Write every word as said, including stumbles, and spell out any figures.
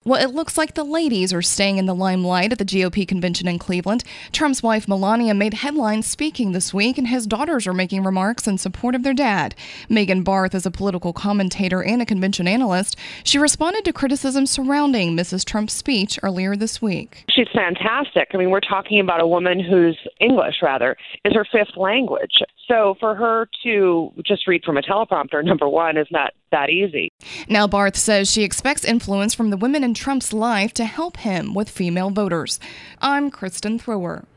Well, it looks like the ladies are staying in the limelight at the G O P convention in Cleveland. Trump's wife, Melania, made headlines speaking this week, and his daughters are making remarks in support of their dad. Megan Barth is a political commentator and a convention analyst. She responded to criticism surrounding Missus Trump's speech earlier this week. She's fantastic. I mean, we're talking about a woman whose English, rather, is her fifth language. So for her to just read from a teleprompter, number one, is not that easy. Now, Barth says she expects influence from the women in Trump's life to help him with female voters. I'm Kristen Thrower.